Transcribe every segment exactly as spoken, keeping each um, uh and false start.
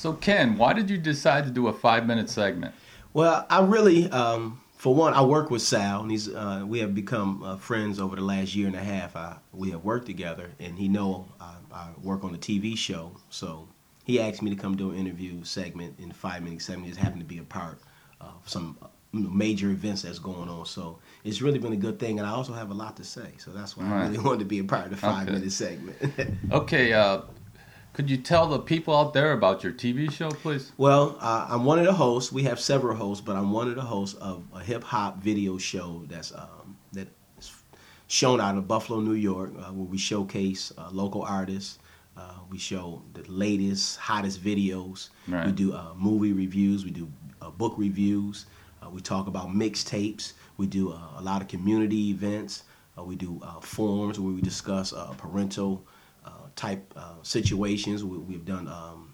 So Ken, why did you decide to do a five-minute segment? Well, I really, um, for one, I work with Sal, and he's uh, we have become uh, friends over the last year and a half. I, we have worked together, and he know I, I work on a T V show, so he asked me to come do an interview segment in the five-minute segment. Just happened to be a part of some major events that's going on, so it's really been a good thing, and I also have a lot to say, so that's why right. I really wanted to be a part of the five-minute okay. segment. okay, uh, could you tell the people out there about your T V show, please? Well, uh, I'm one of the hosts. We have several hosts, but I'm one of the hosts of a hip-hop video show that's um, that is shown out of Buffalo, New York, uh, where we showcase uh, local artists. Uh, we show the latest, hottest videos. Right. We do uh, movie reviews. We do uh, book reviews. Uh, we talk about mixtapes. We do uh, a lot of community events. Uh, we do uh, forums where we discuss uh, parental uh, type uh, situations. We, we've done um,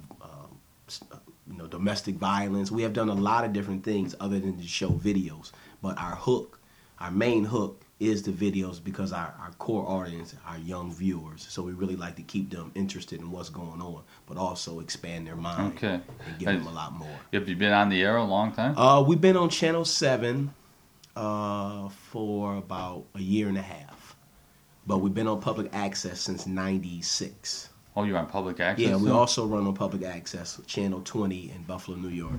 uh, you know, domestic violence. We have done a lot of different things other than to show videos. But our hook, our main hook, is the videos because our, our core audience are young viewers. So we really like to keep them interested in what's going on, but also expand their mind okay. and give them a lot more. Have you been on the air a long time? Uh, we've been on Channel seven uh, for about a year and a half. But we've been on public access since ninety-six. Oh, you're on public access? Yeah, we so? also run on public access, Channel twenty in Buffalo, New York.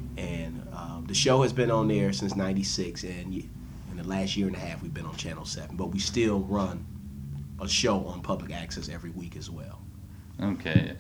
And um, the show has been on there since ninety-six, and in the last year and a half we've been on Channel seven. But we still run a show on public access every week as well. Okay.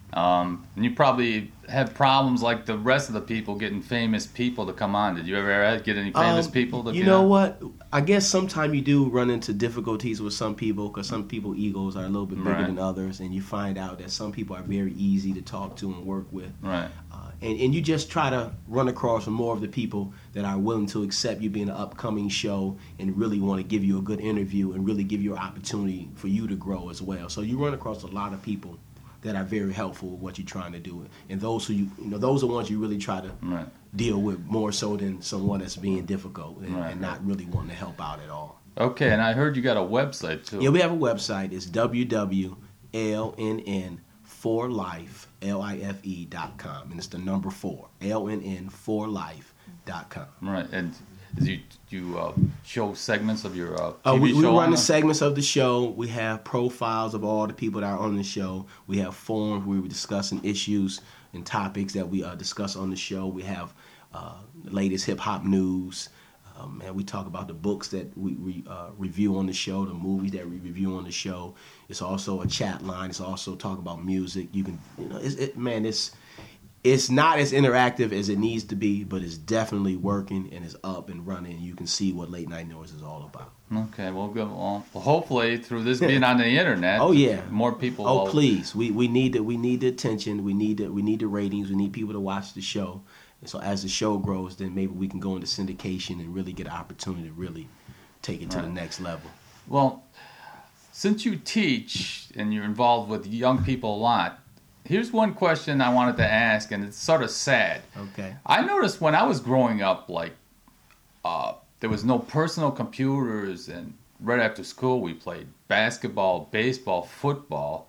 Um, and you probably have problems like the rest of the people getting famous people to come on. Did you ever get any famous um, people to You know on? what? I guess sometimes you do run into difficulties with some people because some people egos are a little bit bigger right. than others, and you find out that some people are very easy to talk to and work with. Right. Uh, and, and you just try to run across more of the people that are willing to accept you being an upcoming show and really want to give you a good interview and really give you an opportunity for you to grow as well. So you run across a lot of people that are very helpful with what you're trying to do, and those who you, you know, those are the ones you really try to right. deal with more so than someone that's being difficult and, right, and not right. really wanting to help out at all. Okay, and I heard you got a website too. Yeah, we have a website. It's w w w dot l n n for life l i f e dot com, and it's the number four l n n for life dot com. Right, and do you, you uh, show segments of your uh, T V uh, we, show? We run the it? segments of the show. We have profiles of all the people that are on the show. We have forums where we're discussing issues and topics that we uh, discuss on the show. We have uh, the latest hip-hop news. Um, and we talk about the books that we, we uh, review on the show, the movies that we review on the show. It's also a chat line. It's also talk about music. You can, you know, it's, it, man, it's... It's not as interactive as it needs to be, but it's definitely working and it's up and running. You can see what Late Night Noise is all about. Okay, well, good. Well, hopefully through this being on the internet, oh yeah, more people. Oh will... please, we we need the we need the attention. We need the we need the ratings. We need people to watch the show. And so as the show grows, then maybe we can go into syndication and really get an opportunity to really take it to right. the next level. Well, since you teach and you're involved with young people a lot. Here's one question I wanted to ask, and it's sort of sad. Okay. I noticed when I was growing up, like, uh, there was no personal computers, and right after school we played basketball, baseball, football,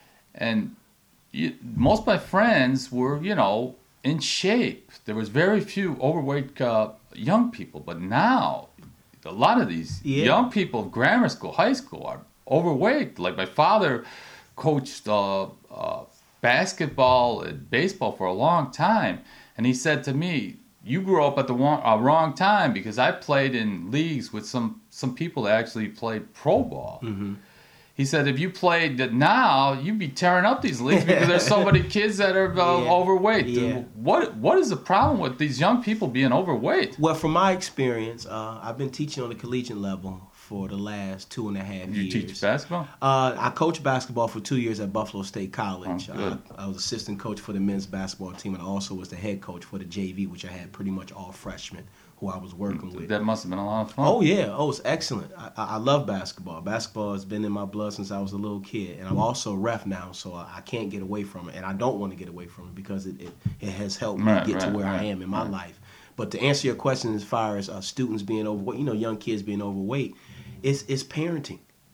and you, most of my friends were, you know, in shape. There was very few overweight uh, young people, but now a lot of these yeah. young people of grammar school, high school are overweight. Like my father coached uh, uh, basketball and baseball for a long time, and he said to me, you grew up at the wrong, uh, wrong time because I played in leagues with some, some people that actually played pro ball. Mm-hmm. He said if you played that now, you'd be tearing up these leagues because there's so many kids that are uh, yeah. overweight. Yeah. What What is the problem with these young people being overweight? Well, from my experience, uh, I've been teaching on the collegiate level for the last two and a half Did years. you teach basketball? Uh, I coached basketball for two years at Buffalo State College. Oh, good. Uh, I was assistant coach for the men's basketball team, and I also was the head coach for the J V, which I had pretty much all freshmen who I was working with. That must have been a lot of fun. Oh, yeah. Oh, it's excellent. I, I love basketball. Basketball has been in my blood since I was a little kid, and I'm also a ref now, so I can't get away from it, and I don't want to get away from it because it, it, it has helped me right, get right, to where right, I am in my right. life. But to answer your question as far as uh, students being overweight, you know, young kids being overweight, It's, it's parenting.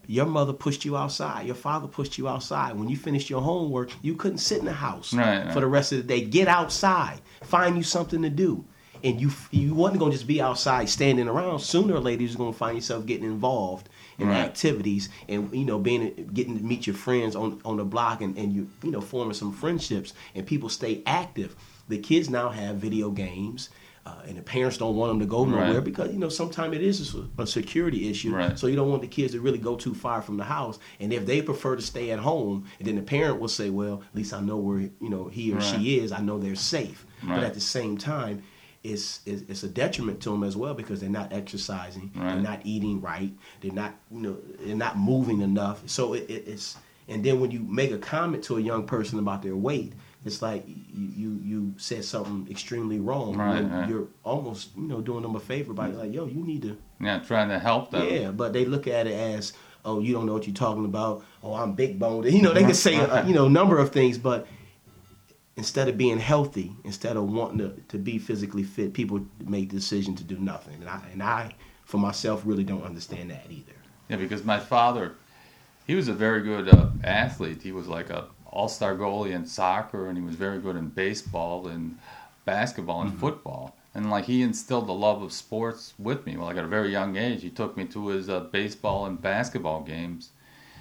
your mother pushed you outside. Your father pushed you outside. When you finished your homework, you couldn't sit in the house right, right. for the rest of the day. Get outside. Find you something to do. And you you wasn't going to just be outside standing around. Sooner or later, you're going to find yourself getting involved in right. activities and, you know, being getting to meet your friends on, on the block and, and you, you know, forming some friendships. And people stay active. The kids now have video games. Uh, and the parents don't want them to go nowhere right. because, you know, sometimes it is a, a security issue. Right. So you don't want the kids to really go too far from the house. And if they prefer to stay at home, and then the parent will say, well, at least I know where, you know, he or right. she is. I know they're safe. Right. But at the same time, it's, it's it's a detriment to them as well because they're not exercising. Right. They're not eating right. They're not, you know, they're not moving enough. So it, it, it's, and then when you make a comment to a young person about their weight, it's like you, you you said something extremely wrong. Right, when right. You're almost, you know, doing them a favor by like, yo, you need to. Yeah, trying to help them. Yeah, but they look at it as, oh, you don't know what you're talking about. Oh, I'm big boned. You know, they can say, a, you know, a number of things, but instead of being healthy, instead of wanting to, to be physically fit, people make the decision to do nothing. And I, and I, for myself, really don't understand that either. Yeah, because my father, he was a very good uh, athlete. He was like a all-star goalie in soccer, and he was very good in baseball and basketball and mm-hmm. football. And like he instilled the love of sports with me. Well, like at a very young age, he took me to his uh, baseball and basketball games.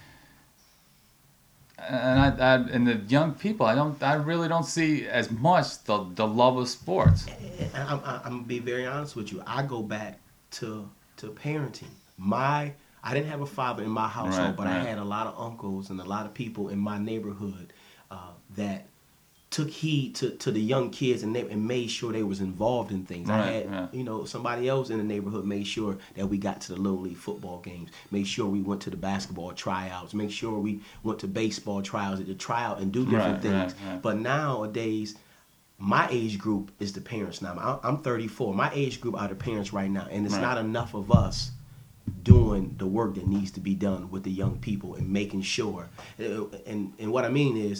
And I, I, and the young people, I don't, I really don't see as much the the love of sports. I'm, I'm gonna be very honest with you. I go back to to parenting. My I didn't have a father in my household, right, but right. I had a lot of uncles and a lot of people in my neighborhood uh, that took heed to, to the young kids and, they, and made sure they was involved in things. Right, I had, right. you know, somebody else in the neighborhood made sure that we got to the Little League football games, made sure we went to the basketball tryouts, make sure we went to baseball tryouts, to try out and do different Right, things. right, right. But nowadays, my age group is the parents now. I'm thirty-four. My age group are the parents right now, and it's Right. not enough of us doing the work that needs to be done with the young people and making sure. And and what I mean is,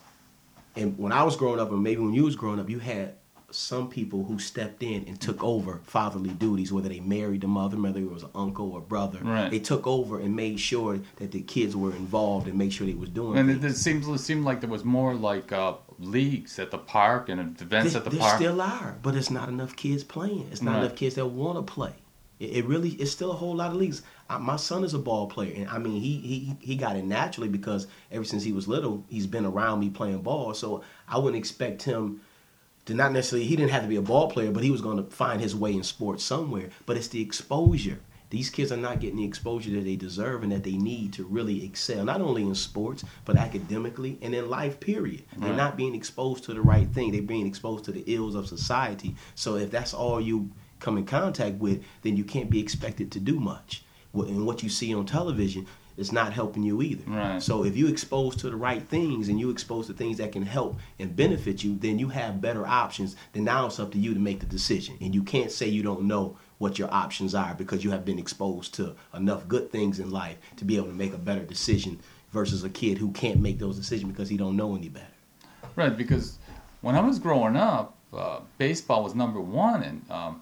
and when I was growing up, and maybe when you was growing up, you had some people who stepped in and took over fatherly duties, whether they married the mother, whether it was an uncle or brother. Right. They took over and made sure that the kids were involved and make sure they was doing And things. it, it seems it seemed like there was more like uh, leagues at the park and events There, at the there park. still are, but it's not enough kids playing. It's not Right. enough kids that want to play. It, it really, it's still a whole lot of leagues. I, my son is a ball player, and I mean, he he he got it naturally because ever since he was little, he's been around me playing ball. So I wouldn't expect him to not necessarily. He didn't have to be a ball player, but he was going to find his way in sports somewhere. But it's the exposure. These kids are not getting the exposure that they deserve and that they need to really excel, not only in sports, but academically and in life, period. Right. They're not being exposed to the right thing. They're being exposed to the ills of society. So if that's all you come in contact with, then you can't be expected to do much. And what you see on television is not helping you either. Right. So if you're exposed to the right things and you exposed to things that can help and benefit you, then you have better options. Then now it's up to you to make the decision. And you can't say you don't know what your options are because you have been exposed to enough good things in life to be able to make a better decision versus a kid who can't make those decisions because he don't know any better. Right, because when I was growing up, uh, baseball was number one, and um,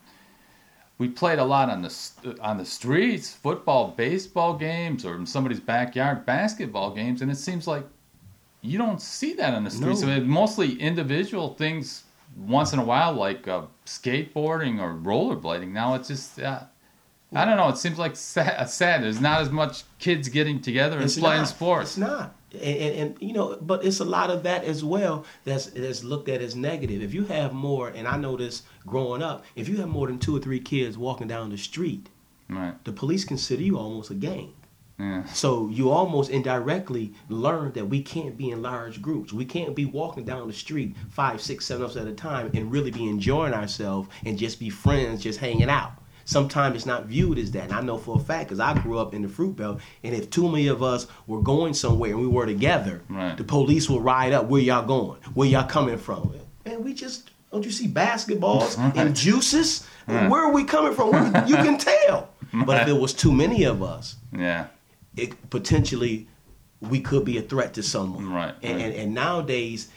we played a lot on the on the streets, football, baseball games, or in somebody's backyard, basketball games, and it seems like you don't see that on the streets. No. I mean, mostly individual things once in a while, like uh, skateboarding or rollerblading. Now it's just, uh, I don't know, it seems like sad, sad. There's not as much kids getting together and It's playing not. sports. It's not. And, and, and, you know, but it's a lot of that as well that's, that's looked at as negative. If you have more, and I know this growing up, if you have more than two or three kids walking down the street, Right. the police consider you almost a gang. Yeah. So you almost indirectly learn that we can't be in large groups. We can't be walking down the street five, six, seven of us at a time and really be enjoying ourselves and just be friends, just hanging out. Sometimes it's not viewed as that. And I know for a fact because I grew up in the Fruit Belt, and if too many of us were going somewhere and we were together, Right. the police will ride up. Where y'all going? Where y'all coming from? And we just, don't you see basketballs Right. and juices? Right. Where are we coming from? You can tell. But if it was too many of us, Yeah. it potentially we could be a threat to someone. Right, And, right. and and nowadays,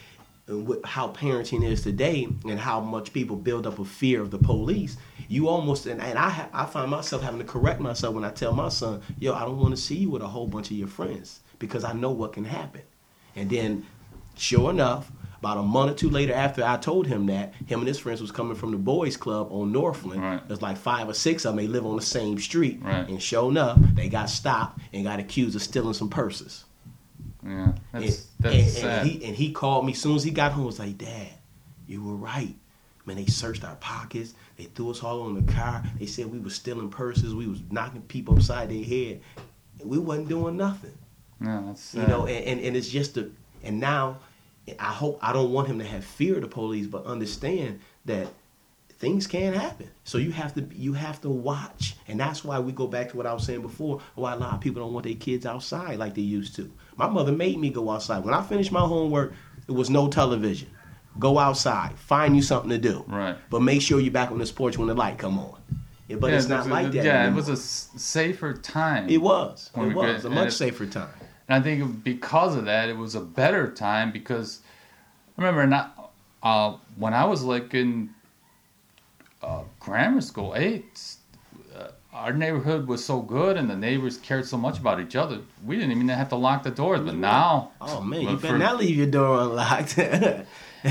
with how parenting is today and how much people build up a fear of the police, you almost, and, and I ha, I find myself having to correct myself when I tell my son, yo, I don't want to see you with a whole bunch of your friends because I know what can happen. And then, sure enough, about a month or two later after I told him that, him and his friends was coming from the boys club on Northland. Right. There's like five or six of them. They live on the same street. Right. And sure enough, they got stopped and got accused of stealing some purses. Yeah, that's, and, that's and, sad. And he, and he called me as soon as he got home. Was like, Dad, you were right. Man, they searched our pockets. They threw us all on the car. They said we were stealing purses. We was knocking people upside their head. And we wasn't doing nothing. No, that's sad. You know, and, and, and it's just a, and now I hope, I don't want him to have fear of the police, but understand that things can happen. So you have to you have to watch. And that's why we go back to what I was saying before, why a lot of people don't want their kids outside like they used to. My mother made me go outside. When I finished my homework, there was no television. Go outside. Find you something to do. Right. But make sure you're back on this porch when the light come on. Yeah, but yeah, it's not it, like that Yeah, anymore. it was a s- safer time. It was. When It we was get- a much it- safer time. And I think because of that, it was a better time because I remember not, uh, when I was like in uh, grammar school, eight, uh, our neighborhood was so good and the neighbors cared so much about each other. We didn't even have to lock the doors. But now, Oh man, you but better for- not leave your door unlocked. and,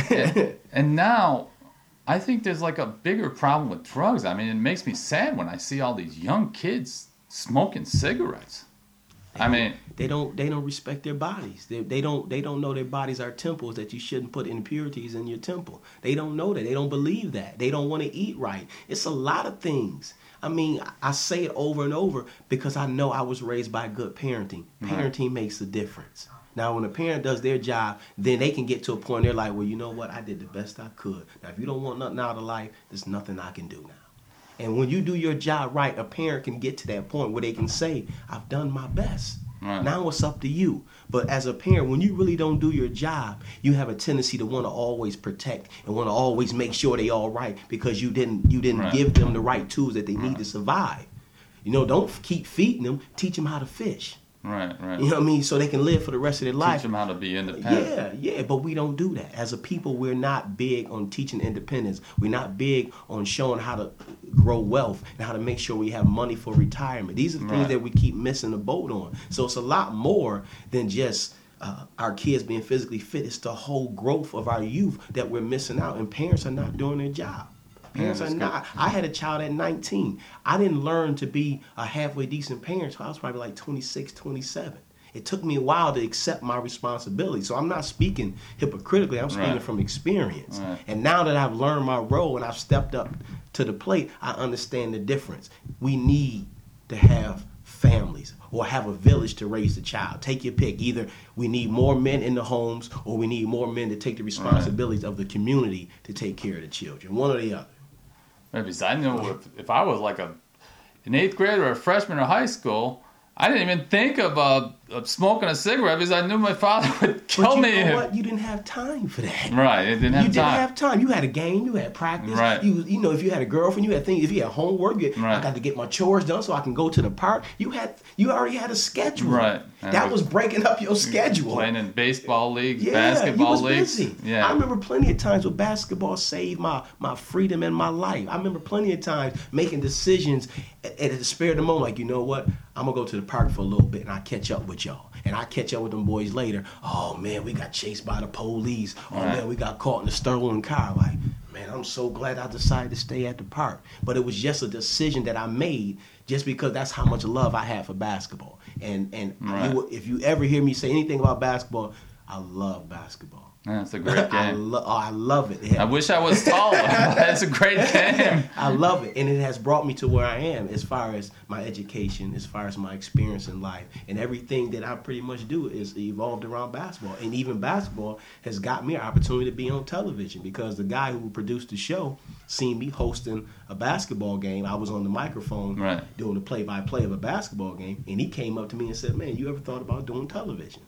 and now, I think there's like a bigger problem with drugs. I mean, it makes me sad when I see all these young kids smoking cigarettes. I mean, They don't they don't respect their bodies. They they don't they don't know their bodies are temples, that you shouldn't put impurities in your temple. They don't know that. They don't believe that. They don't want to eat right. It's a lot of things. I mean, I say it over and over because I know I was raised by good parenting. Parenting right. makes a difference. Now, when a parent does their job, then they can get to a point they're like, well, you know what? I did the best I could. Now, if you don't want nothing out of life, there's nothing I can do now. And when you do your job right, a parent can get to that point where they can say, I've done my best. Right. Now it's up to you. But as a parent, when you really don't do your job, you have a tendency to want to always protect and want to always make sure they all right because you didn't you didn't right. give them the right tools that they right. need to survive. You know, don't keep feeding them. Teach them how to fish. Right, right. You know what I mean? So they can live for the rest of their life. Teach them how to be independent. Yeah, yeah, but we don't do that. As a people, we're not big on teaching independence. We're not big on showing how to grow wealth and how to make sure we have money for retirement. These are the things right. that we keep missing the boat on. So it's a lot more than just uh, our kids being physically fit. It's the whole growth of our youth that we're missing out, and parents are not doing their job. Parents yeah, are not. Good. I had a child at nineteen. I didn't learn to be a halfway decent parent until I was probably like twenty-six, twenty-seven. It took me a while to accept my responsibility. So I'm not speaking hypocritically. I'm speaking right. from experience. Right. And now that I've learned my role and I've stepped up to the plate, I understand the difference. We need to have families or have a village to raise the child. Take your pick. Either we need more men in the homes or we need more men to take the responsibilities right. of the community to take care of the children. One or the other. Maybe I know if, if I was like a an eighth grader or a freshman in high school, I didn't even think of, uh, of smoking a cigarette because I knew my father would kill but you me. Know what? You didn't have time for that. Right, it didn't have you time. You didn't have time. You had a game. You had practice. Right. You you know, if you had a girlfriend, you had things. If you had homework, you had, right. I got to get my chores done so I can go to the park. You had you already had a schedule. Right. And that was, was breaking up your schedule. Playing in baseball leagues, yeah, basketball you was leagues. Busy. Yeah. I remember plenty of times where basketball saved my, my freedom and my life. I remember plenty of times making decisions at, at the spare of the moment, like, you know what? I'm going to go to the park for a little bit and I'll catch up with y'all. And I catch up with them boys later. Oh, man, we got chased by the police. Oh, right. man, we got caught in a stolen car. Like, man, I'm so glad I decided to stay at the park. But it was just a decision that I made just because that's how much love I had for basketball. And and right. you, if you ever hear me say anything about basketball, I love basketball. Yeah, it's a great game. I, lo- oh, I love it. it I wish I was taller. It's a great game. I love it. And it has brought me to where I am as far as my education, as far as my experience in life. And everything that I pretty much do is evolved around basketball. And even basketball has got me an opportunity to be on television because the guy who produced the show seen me hosting a basketball game. I was on the microphone right. doing the play-by-play of a basketball game. And he came up to me and said, man, you ever thought about doing television?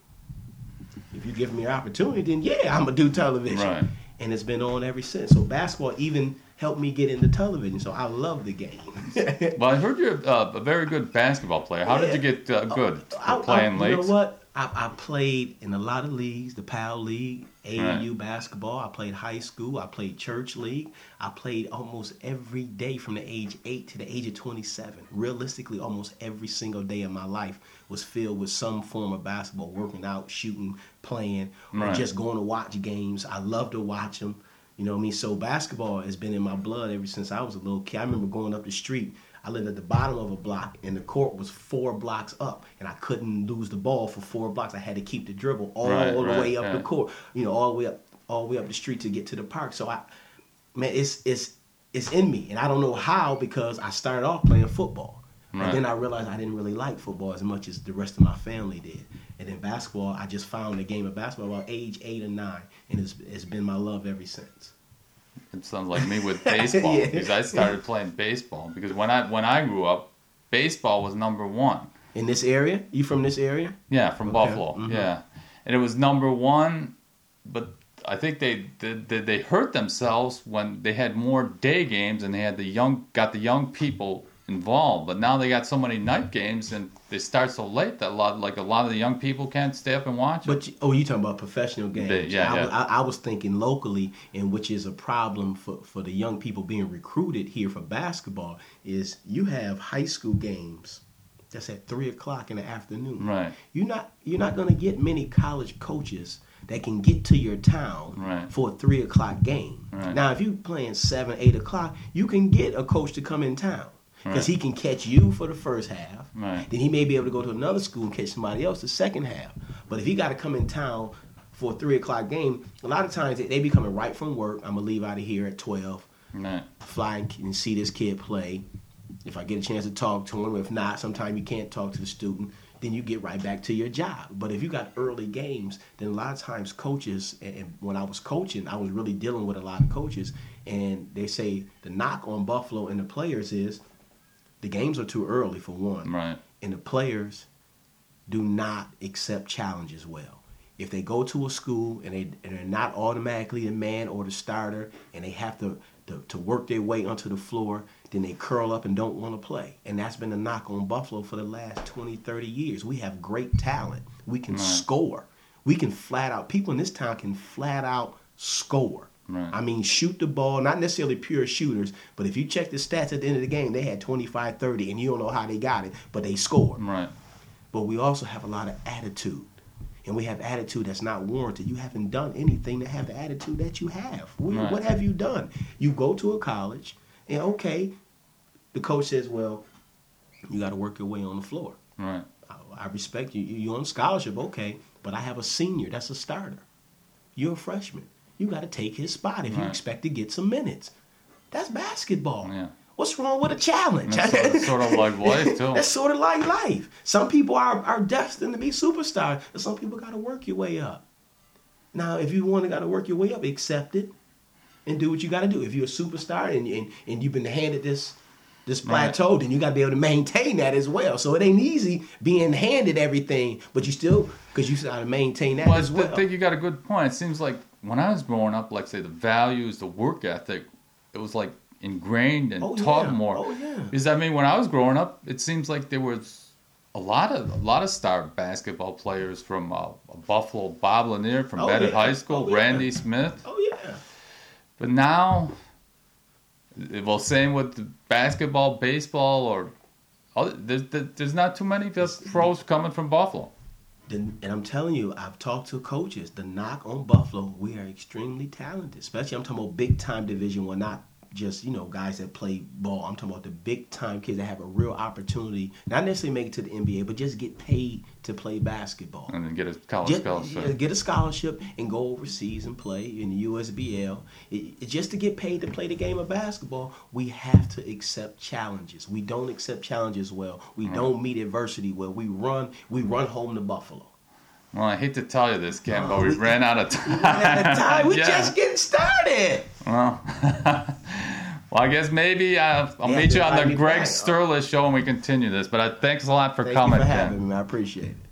If you give me an opportunity, then yeah, I'm going to do television. Right. And it's been on ever since. So basketball even helped me get into television. So I love the game. Well, I heard you're uh, a very good basketball player. How yeah. did you get uh, good I, playing I, late? You know what? I, I played in a lot of leagues, the PAL League, A A U right. basketball. I played high school. I played church league. I played almost every day from the age eight to the age of twenty-seven. Realistically, almost every single day of my life was filled with some form of basketball, working out, shooting, playing, right. or just going to watch games. I love to watch them. You know what I mean? So basketball has been in my blood ever since I was a little kid. I remember going up the street. I lived at the bottom of a block, and the court was four blocks up, and I couldn't lose the ball for four blocks. I had to keep the dribble all right, the right, way up right. the court, you know, all the way up, all the way up the street to get to the park. So I, man, it's it's it's in me, and I don't know how because I started off playing football, right. and then I realized I didn't really like football as much as the rest of my family did. And then basketball, I just found the game of basketball about age eight or nine, and it's it's been my love ever since. It sounds like me with baseball yeah. because I started playing baseball because when I when I grew up, baseball was number one. In this area? You from this area? Yeah, from okay. Buffalo. Mm-hmm. Yeah, and it was number one, but I think they, they they hurt themselves when they had more day games and they had the young got the young people involved. But now they got so many night games and they start so late that a lot like a lot of the young people can't stay up and watch. But it. oh, you talking about professional games? They, yeah, I, yeah. I, I was thinking locally, and which is a problem for for the young people being recruited here for basketball. Is you have high school games that's at three o'clock in the afternoon. Right. You're not you're not going to get many college coaches that can get to your town right. for a three o'clock game. Right. Now, if you're playing seven, eight o'clock, you can get a coach to come in town. Because right. he can catch you for the first half. Right. Then he may be able to go to another school and catch somebody else the second half. But if he got to come in town for a three o'clock game, a lot of times they, they be coming right from work. I'm going to leave out of here at twelve. Right. Fly and see this kid play. If I get a chance to talk to him. If not, sometimes you can't talk to the student. Then you get right back to your job. But if you got early games, then a lot of times coaches, and when I was coaching, I was really dealing with a lot of coaches. And they say the knock on Buffalo and the players is, the games are too early, for one. Right. And the players do not accept challenges well. If they go to a school and, they, and they're not automatically the man or the starter and they have to, to, to work their way onto the floor, then they curl up and don't want to play. And that's been a knock on Buffalo for the last twenty, thirty years. We have great talent. We can right. score. We can flat out, people in this town can flat out score. Right. I mean, shoot the ball, not necessarily pure shooters, but if you check the stats at the end of the game, they had twenty-five, thirty, and you don't know how they got it, but they scored. Right. But we also have a lot of attitude, and we have attitude that's not warranted. You haven't done anything to have the attitude that you have. What, right. what have you done? You go to a college, and okay, the coach says, well, you got to work your way on the floor. Right. I, I respect you. You're on scholarship, okay, but I have a senior that's a starter. You're a freshman. You got to take his spot if right. you expect to get some minutes. That's basketball. Yeah. What's wrong with a challenge? That's sort of, sort of like life, too. That's sort of like life. Some people are, are destined to be superstars, and some people got to work your way up. Now, if you want to got to work your way up, accept it and do what you got to do. If you're a superstar and, and, and you've been handed this this plateau, right. then you got to be able to maintain that as well. So it ain't easy being handed everything, but you still, because you got to maintain that well, as well. I think you got a good point. It seems like when I was growing up, like say the values, the work ethic, it was like ingrained and oh, taught yeah. more. Oh yeah. Because I mean, when I was growing up, it seems like there was a lot of a lot of star basketball players from uh, Buffalo, Bob Lanier from oh, Bennett yeah. High School, oh, yeah. Randy Smith. Oh yeah. But now, well, same with the basketball, baseball, or other, there's there's not too many pros coming from Buffalo. And I'm telling you, I've talked to coaches. The knock on Buffalo, we are extremely talented. Especially, I'm talking about big time Division One, not just you know guys that play ball. I'm talking about the big time kids that have a real opportunity, not necessarily make it to the N B A, but just get paid to play basketball and then get a college just, scholarship. Yeah, get a scholarship and go overseas and play in the U S B L. It, it, just to get paid to play the game of basketball, we have to accept challenges. We don't accept challenges well. We right. don't meet adversity well. We run. We run home to Buffalo. Well, I hate to tell you this, Ken, no, but we, we ran out of time. We ran out of time. We're yeah. just getting started. Well, well, I guess maybe I'll, I'll yeah, meet you on the Greg back. Sterlis show and we continue this. But I, thanks a lot for Thank coming, you for Ken. having me. I appreciate it.